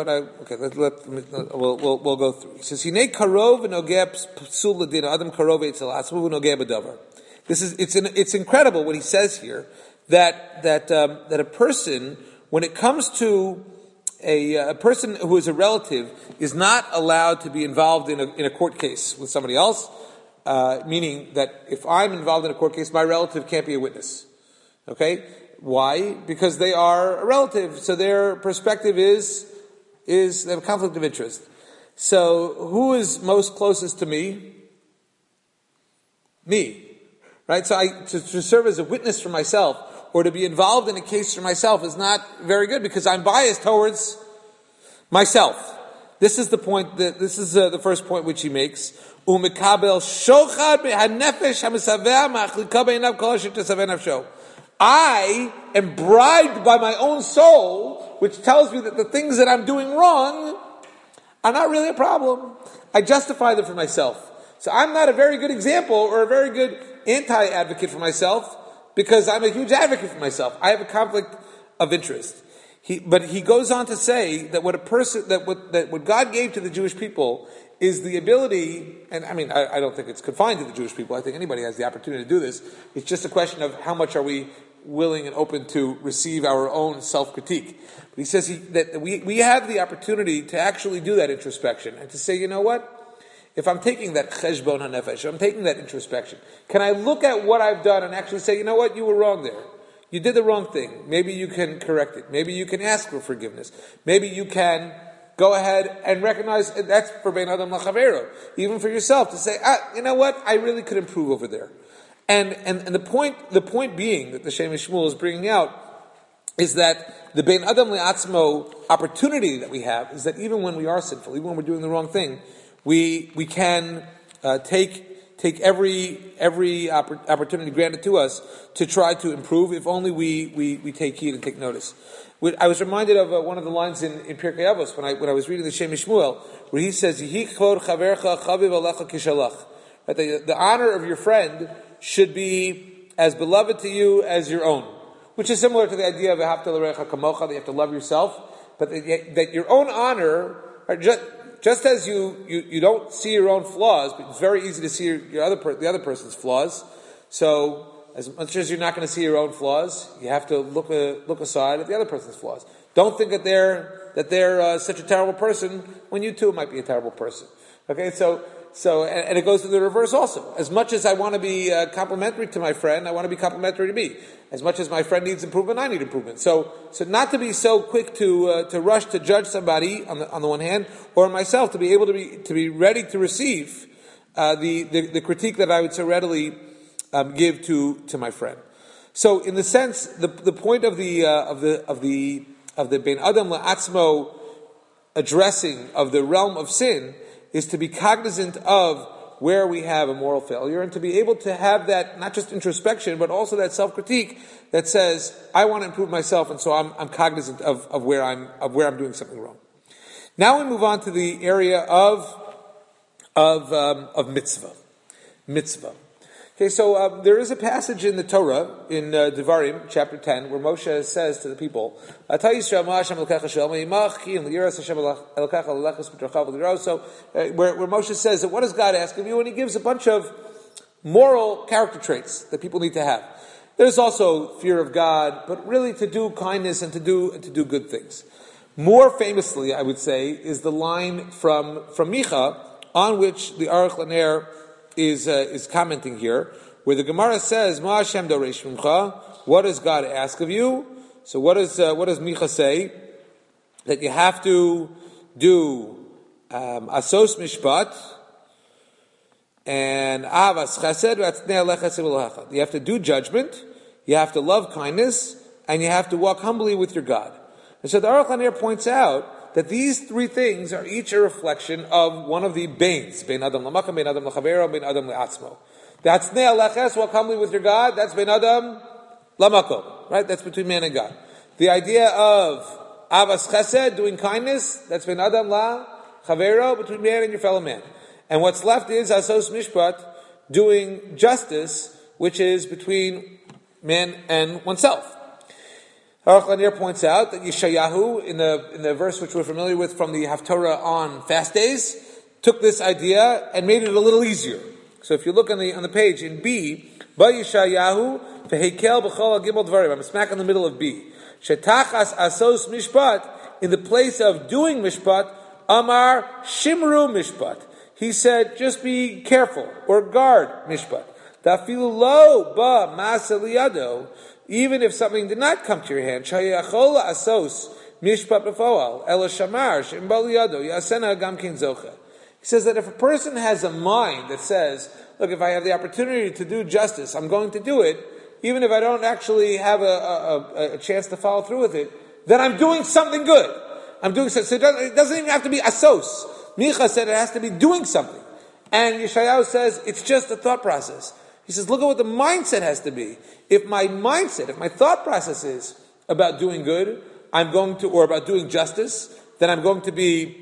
go through. He says, "Hinei karov v'nogeh psul l'din adam karov eitzel atzmo v'nogeh b'davar." It's incredible what he says here, that a person, when it comes to a person who is a relative, is not allowed to be involved in a court case with somebody else, meaning that if I'm involved in a court case, my relative can't be a witness. Okay? Why? Because they are a relative, so their perspective is they have a conflict of interest. So who is most closest to me? Me. Right? So to serve as a witness for myself, or to be involved in a case for myself, is not very good, because I'm biased towards myself. This is the point. This is the first point which he makes. Umekabel shochad behanefesh hamisaveh ma'achlika beinav kol asher tesaveh nafsho. I am bribed by my own soul, which tells me that the things that I'm doing wrong are not really a problem. I justify them for myself. So I'm not a very good example or a very good anti-advocate for myself, because I'm a huge advocate for myself. I have a conflict of interest. But he goes on to say that what God gave to the Jewish people is the ability, and I don't think it's confined to the Jewish people. I think anybody has the opportunity to do this. It's just a question of how much are we willing and open to receive our own self-critique. But he says that we have the opportunity to actually do that introspection and to say, you know what? If I'm taking that cheshbon hanefesh, I'm taking that introspection, can I look at what I've done and actually say, you know what? You were wrong there. You did the wrong thing. Maybe you can correct it. Maybe you can ask for forgiveness. Maybe you can go ahead and recognize that's for bein adam l'chavero, even for yourself, to say, you know what? I really could improve over there. And the point being that the Shem Shmuel is bringing out is that the bein adam le'atzmo opportunity that we have is that even when we are sinful, even when we're doing the wrong thing, we can take every opportunity granted to us to try to improve, if only we take heed and take notice. I was reminded of one of the lines in Pirkei Avos when I was reading the Shem Shmuel, where he says, "Yihi kvod chavercha chaviv alecha kishalach." The honor of your friend should be as beloved to you as your own, which is similar to the idea of ahavta l'recha kamocha, that you have to love yourself, but that your own honor, just as you don't see your own flaws, but it's very easy to see the other person's flaws. So as much as you're not going to see your own flaws, you have to look aside at the other person's flaws. Don't think that they're such a terrible person when you too might be a terrible person. Okay, so and it goes to the reverse also. As much as I want to be complimentary to my friend, I want to be complimentary to me. As much as my friend needs improvement, I need improvement. So not to be so quick to rush to judge somebody on the one hand, or myself to be able to be ready to receive the critique that I would so readily give to my friend. So in the sense, the point of the bein adam le'atzmo addressing of the realm of sin is to be cognizant of where we have a moral failure, and to be able to have that, not just introspection, but also that self-critique that says, I want to improve myself, and so I'm cognizant of where I'm doing something wrong. Now we move on to the area of mitzvah. Mitzvah. Okay, so there is a passage in the Torah, in Devarim, chapter 10, where Moshe says to the people, so where Moshe says that what does God ask of you? And he gives a bunch of moral character traits that people need to have. There's also fear of God, but really to do kindness and to do good things. More famously, I would say, is the line from Micha, on which the Aruch LaNer is commenting here, where the Gemara says, "Ma Hashem doresh mincha." What does God ask of you? So what does Micha say? that you have to do asos mishpat and avas chesed. You have to do judgment, you have to love kindness, and you have to walk humbly with your God. And so the Aruch LaNer points out that these three things are each a reflection of one of the bains: bein adam l'makam, bein adam l'chavero, bein adam l'atzmo. That's Nei Aleches, walk humbly with your God. That's bein adam l'makom, right? That's between man and God. The idea of avas chesed, doing kindness, that's bein adam l'chavero, between man and your fellow man. And what's left is asos mishpat, doing justice, which is between man and oneself. Aruch LaNer points out that Yeshayahu, in the verse which we're familiar with from the Haftorah on fast days, took this idea and made it a little easier. So if you look on the page in B, Ba Yeshayahu v'Hekel b'chol gimel dvarim. I'm smack in the middle of B. Shetachas asos mishpat, in the place of doing mishpat, Amar shimru mishpat. He said, just be careful or guard mishpat. Dafilu lo ba masa liyado. Even if something did not come to your hand, Shayachol asos mishpat b'foal ela shamar she'im ba liyado yasena gam kin zocha. He says that if a person has a mind that says, look, if I have the opportunity to do justice, I'm going to do it, even if I don't actually have a chance to follow through with it, then I'm doing something good. I'm doing so it doesn't even have to be asos. Micha said it has to be doing something. And Yeshayahu says it's just a thought process. He says, look at what the mindset has to be. If my thought process is about doing good, or about doing justice, then I'm going to be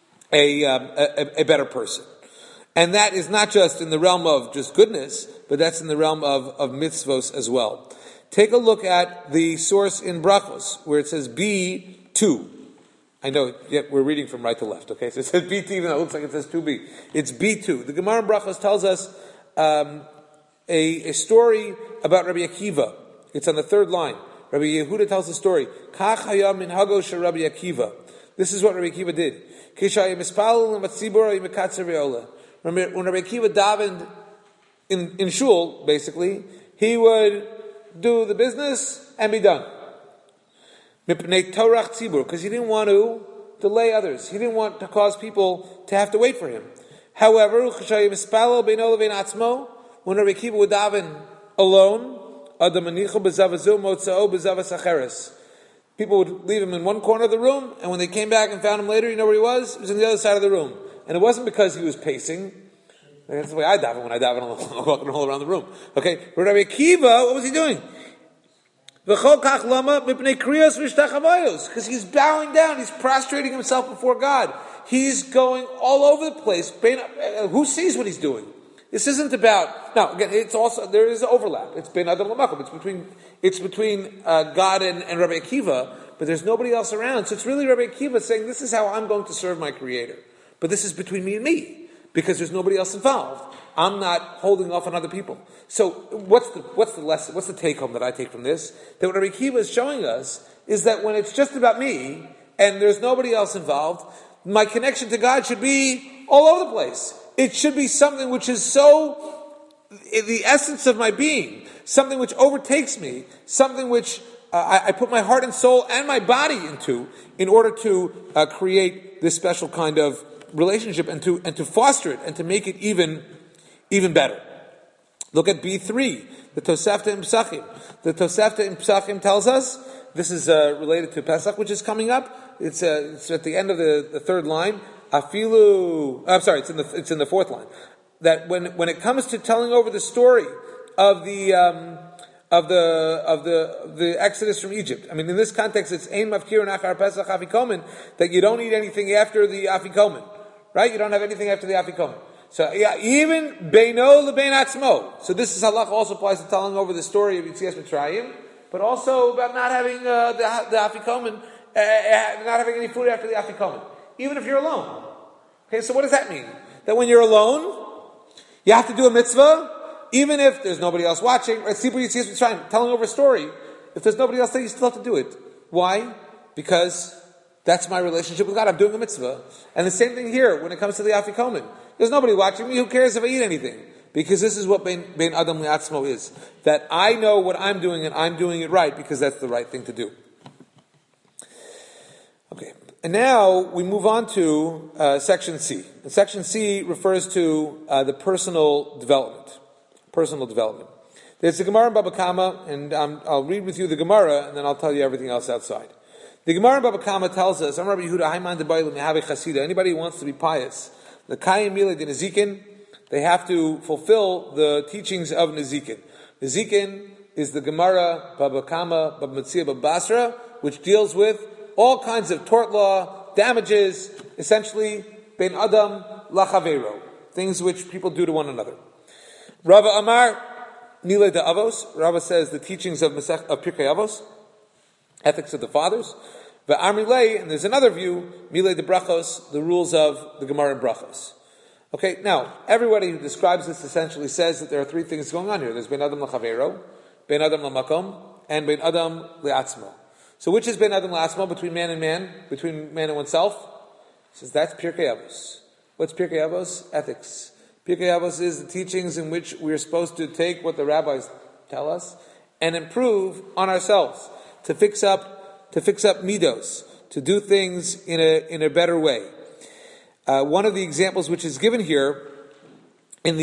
a better person. And that is not just in the realm of just goodness, but that's in the realm of mitzvos as well. Take a look at the source in Brachos, where it says B2. I know, yet we're reading from right to left, okay? So it says B2, even though it looks like it says 2B. It's B2. The Gemara in Brachos tells us a story about Rabbi Akiva. It's on the third line. Rabbi Yehuda tells the story. Kach hayam min hago shel Rabbi Akiva. This is what Rabbi Akiva did. When Rabbi Akiva davened in shul, basically, he would do the business and be done. Because he didn't want to delay others. He didn't want to cause people to have to wait for him. However, when Rabbi Akiva would daven alone, people would leave him in one corner of the room, and when they came back and found him later, you know where he was? He was in the other side of the room. And it wasn't because he was pacing. That's the way I daven when I daven alone, walking all around the room. Okay, but Rabbi Akiva, what was he doing? Because he's bowing down, he's prostrating himself before God. He's going all over the place. Who sees what he's doing? This isn't about, now again, it's also, there is overlap. It's bein adam l'makom. It's between God and Rabbi Akiva, but there's nobody else around. So it's really Rabbi Akiva saying, this is how I'm going to serve my Creator. But this is between me and me, because there's nobody else involved. I'm not holding off on other people. So what's the lesson? What's the take home that I take from this? That what Rabbi Akiva is showing us is that when it's just about me and there's nobody else involved, my connection to God should be all over the place. It should be something which is so the essence of my being, something which overtakes me, something which I put my heart and soul and my body into in order to create this special kind of relationship and to foster it and to make it even better. Look at B3, the Tosefta in Pesachim. The Tosefta in Pesachim tells us, this is related to Pesach, which is coming up. It's at the end of the third line. It's in the fourth line. That when it comes to telling over the story of the Exodus from Egypt. I mean, in this context, it's Ein Mafkir and Achar Pesach Afikomen, that you don't eat anything after the Afikomen. Right? You don't have anything after the Afikomen. So, yeah, even Beino lebein atzmo. So this is halach also applies to telling over the story of Yetzias Mitzrayim, but also about not having the Afikomen, not having any food after the Afikomen. Even if you're alone. Okay, so what does that mean? That when you're alone, you have to do a mitzvah, even if there's nobody else watching, right? Sipur Yetzias Mitzrayim, telling over a story. If there's nobody else there, you still have to do it. Why? Because that's my relationship with God. I'm doing a mitzvah. And the same thing here when it comes to the Afikomen. There's nobody watching me. Who cares if I eat anything? Because this is what bein adam li'atzmo is. That I know what I'm doing and I'm doing it right because that's the right thing to do. Okay. And now we move on to section C. And section C refers to the personal development. Personal development. There's the Gemara in Baba Kama, and I'll read with you the Gemara, and then I'll tell you everything else outside. The Gemara in Baba Kama tells us, anybody who wants to be pious, they have to fulfill the teachings of Nezikin. Nezikin is the Gemara, Baba Kama, Baba Metzia, Baba Basra, which deals with all kinds of tort law, damages, essentially, ben adam lachavero, things which people do to one another. Rava Amar, Nile de Avos, Rava says the teachings of Pirkei Avos, ethics of the fathers. V'Amrilei, and there's another view, Mile de Brachos, the rules of the Gemara in Brachos. Okay, now, everybody who describes this essentially says that there are three things going on here. There's ben adam lachavero, ben adam lamakom, and ben adam le'atzmo. So which is ben adam la'atzmo, between man, between man and oneself? He says that's Pirkei Avos. What's Pirkei Avos? Ethics. Pirkei Avos is the teachings in which we're supposed to take what the rabbis tell us and improve on ourselves, to fix up midos, to do things in a better way. One of the examples which is given here in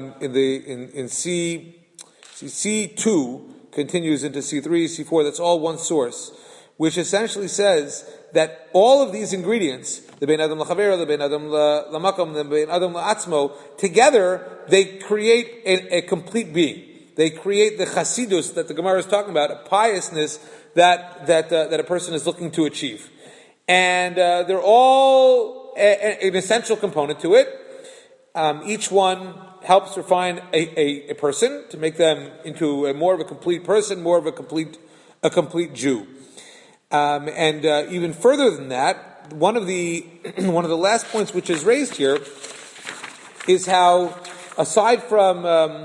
C2 continues into C3, C4. That's all one source, which essentially says that all of these ingredients, the ben adam lachavero, the ben adam lamakom, the ben adam la'atzmo, together they create a complete being. They create the chasidus that the Gemara is talking about, a piousness that a person is looking to achieve, and they're all an essential component to it. Each one helps refine a person to make them into more of a complete person, more of a complete Jew. And even further than that, one of the last points which is raised here is how aside from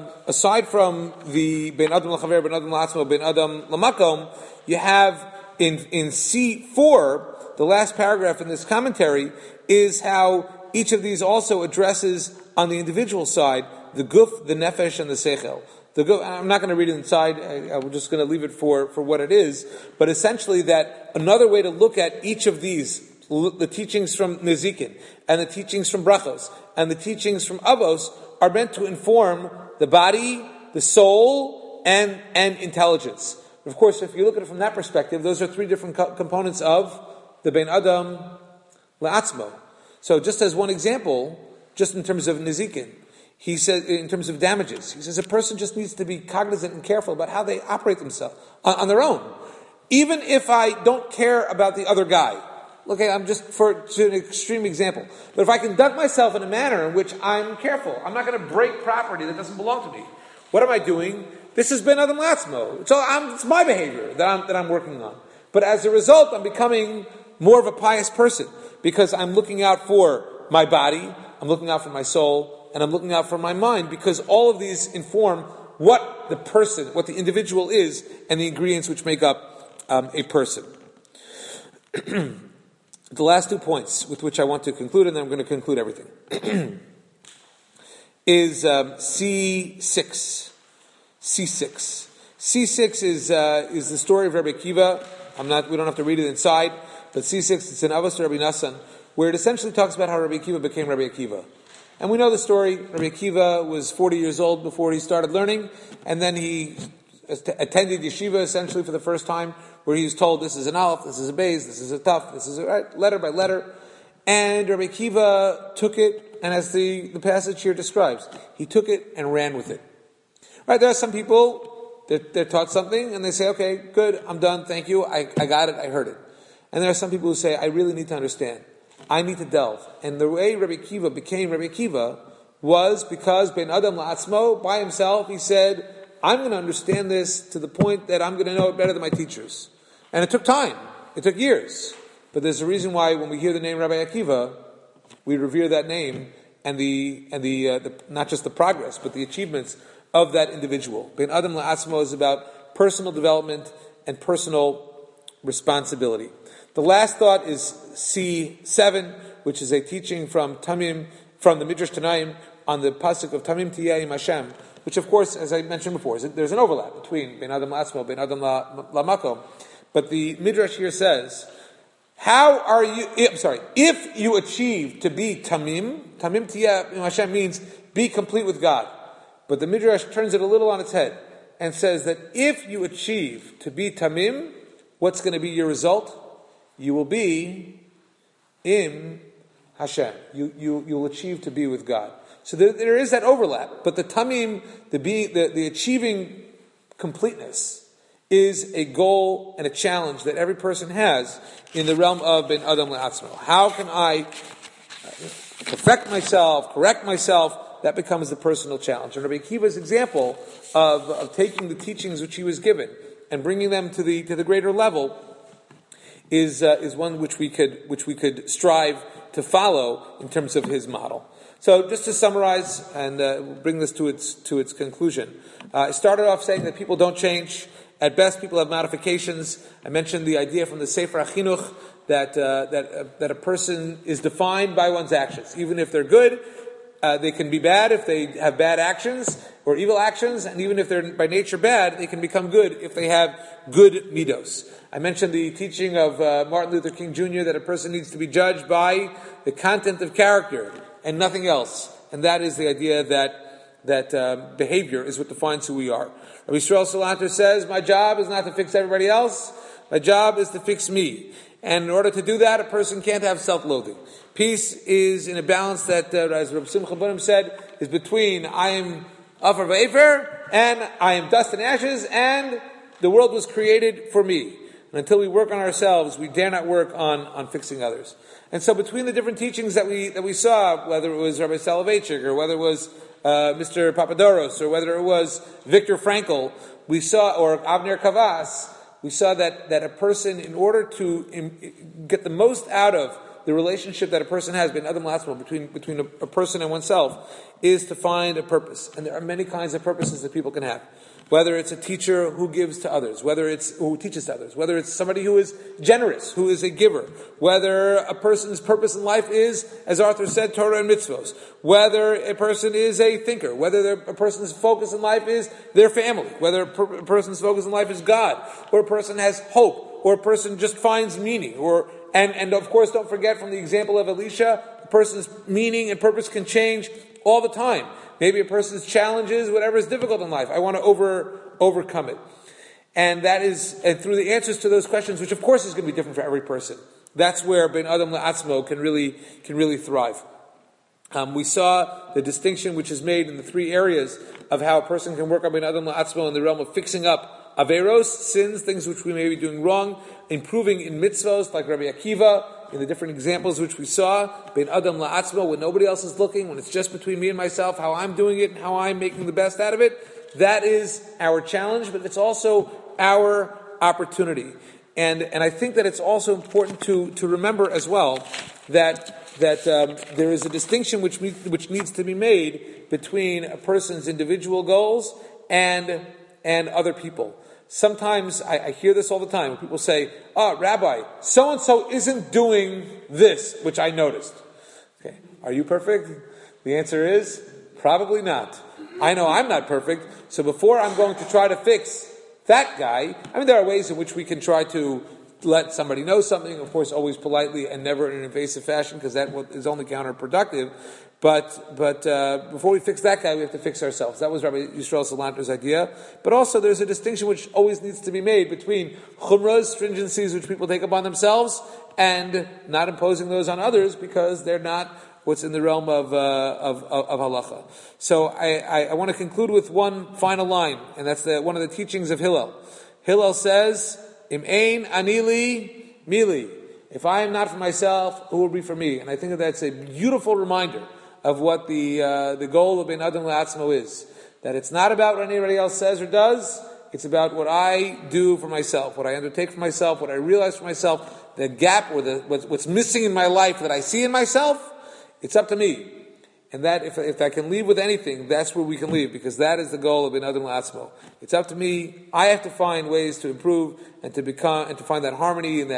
the ben adam lachaver, ben adam la'atzmo, ben adam lamakom, you have in C4, the last paragraph in this commentary, is how each of these also addresses on the individual side the guf, the nefesh, and the seichel. The guf, I'm not going to read it inside. I'm just going to leave it for what it is. But essentially, that another way to look at each of these, the teachings from Nezikin, and the teachings from Brachos, and the teachings from Avos, are meant to inform the body, the soul, and intelligence. Of course, if you look at it from that perspective, those are three different components of the Ben Adam La'atzmo. So just as one example, just in terms of Nezikin, he says, in terms of damages, he says a person just needs to be cognizant and careful about how they operate themselves on their own. Even if I don't care about the other guy. Okay, I'm just to an extreme example. But if I conduct myself in a manner in which I'm careful, I'm not going to break property that doesn't belong to me. What am I doing? This has been Adam Latzmo. It's my behavior that I'm working on. But as a result, I'm becoming more of a pious person because I'm looking out for my body, I'm looking out for my soul, and I'm looking out for my mind, because all of these inform what the individual is, and the ingredients which make up a person. The last 2 points with which I want to conclude, and then I'm going to conclude everything, is C6. C6. C6 is the story of Rabbi Akiva. We don't have to read it inside, but C6, it's in Avos Rabbi Nassan, where it essentially talks about how Rabbi Akiva became Rabbi Akiva. And we know the story. Rabbi Akiva was 40 years old before he started learning, and then he attended yeshiva essentially for the first time, where he was told this is an aleph, this is a beis, this is a taf, this is a right, letter by letter. And Rabbi Akiva took it, and as the passage here describes, he took it and ran with it. Right, there are some people that they're taught something, and they say, okay, good, I'm done, thank you, I got it, I heard it. And there are some people who say, I really need to understand. I need to delve. And the way Rabbi Akiva became Rabbi Akiva was because Ben Adam La'atzmo, by himself, he said, I'm going to understand this to the point that I'm going to know it better than my teachers. And it took time. It took years. But there's a reason why when we hear the name Rabbi Akiva, we revere that name and the not just the progress, but the achievements of that individual. Ben Adam La'atzmo is about personal development and personal responsibility. The last thought is C7, which is a teaching from the Midrash Tanaim on the pasuk of Tamim Tiyeh Im Hashem, which of course, as I mentioned before, there's an overlap between Ben Adam La'atzmo, Ben Adam La'makom. But the Midrash here says, if you achieve to be tamim tiyah Hashem means be complete with God. But the Midrash turns it a little on its head and says that if you achieve to be tamim, what's going to be your result? You will be im Hashem. You'll achieve to be with God. So there is that overlap. But the tamim, the achieving completeness, is a goal and a challenge that every person has in the realm of ben adam le'atzmo. How can I perfect myself, correct myself? That becomes the personal challenge. And Rabbi Akiva's example of taking the teachings which he was given and bringing them to the greater level is one which we could strive to follow in terms of his model. So just to summarize and bring this to its conclusion, I started off saying that people don't change. At best, people have modifications. I mentioned the idea from the Sefer HaChinuch that a person is defined by one's actions. Even if they're good, they can be bad if they have bad actions or evil actions, and even if they're by nature bad, they can become good if they have good midos. I mentioned the teaching of Martin Luther King Jr. that a person needs to be judged by the content of character and nothing else, and that is the idea that behavior is what defines who we are. Rabbi Yisrael Salanter says, my job is not to fix everybody else, my job is to fix me. And in order to do that, a person can't have self-loathing. Peace is in a balance that, as Rabbi Simcha Bunim said, is between I am Afar V'Efer and I am dust and ashes, and the world was created for me. And until we work on ourselves, we dare not work on fixing others. And so between the different teachings that we saw, whether it was Rabbi Soloveitchik or whether it was Mr. Papadoros, or whether it was Viktor Frankl, we saw, or Avner Kavas, we saw that a person, in order to get the most out of the relationship that a person has between Adam Latzmo, between a person and oneself, is to find a purpose. And there are many kinds of purposes that people can have. Whether it's a teacher who gives to others, whether it's who teaches to others, whether it's somebody who is generous, who is a giver, whether a person's purpose in life is, as Arthur said, Torah and mitzvos, whether a person is a thinker, whether a person's focus in life is their family, whether a person's focus in life is God, or a person has hope, or a person just finds meaning, and of course don't forget from the example of Elisha, a person's meaning and purpose can change all the time. Maybe a person's challenges, whatever is difficult in life, I want to overcome it. And through the answers to those questions, which of course is going to be different for every person, that's where Ben Adam La'atzmo can really thrive. We saw the distinction which is made in the three areas of how a person can work on Ben Adam La'atzmo in the realm of fixing up averos, sins, things which we may be doing wrong, improving in mitzvos, like Rabbi Akiva, in the different examples which we saw, Ben Adam La'atzmo, when nobody else is looking, when it's just between me and myself, how I'm doing it and how I'm making the best out of it. That is our challenge, but it's also our opportunity. And I think that it's also important to remember as well that there is a distinction which needs to be made between a person's individual goals and other people. Sometimes I hear this all the time when people say, Rabbi, so-and-so isn't doing this, which I noticed. Okay, are you perfect? The answer is, probably not. I know I'm not perfect, so before I'm going to try to fix that guy, there are ways in which we can try to let somebody know something, of course always politely and never in an invasive fashion, because that is only counterproductive. But before we fix that guy, we have to fix ourselves. That was Rabbi Yisrael Salanter's idea. But also there's a distinction which always needs to be made between chumras, stringencies which people take upon themselves, and not imposing those on others because they're not what's in the realm of halacha. So I want to conclude with one final line, and that's one of the teachings of Hillel. Hillel says, Im ein anili mili. If I am not for myself, who will be for me? And I think that that's a beautiful reminder of what the goal of Ben Adam La'atzmo is. That it's not about what anybody else says or does, it's about what I do for myself, what I undertake for myself, what I realize for myself, the gap or what's missing in my life that I see in myself, it's up to me. And that if I can leave with anything, that's where we can leave, because that is the goal of Ben Adam La'atzmo. It's up to me. I have to find ways to improve and to find that harmony and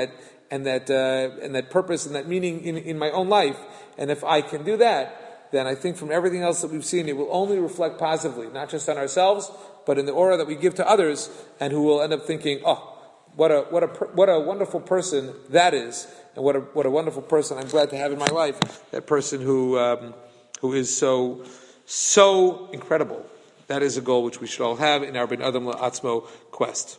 that purpose and that meaning in my own life. And if I can do that, then I think from everything else that we've seen, it will only reflect positively, not just on ourselves, but in the aura that we give to others, and who will end up thinking, what a wonderful person that is, and what a wonderful person I'm glad to have in my life. That person who is so incredible. That is a goal which we should all have in our Ben Adam La'atzmo quest.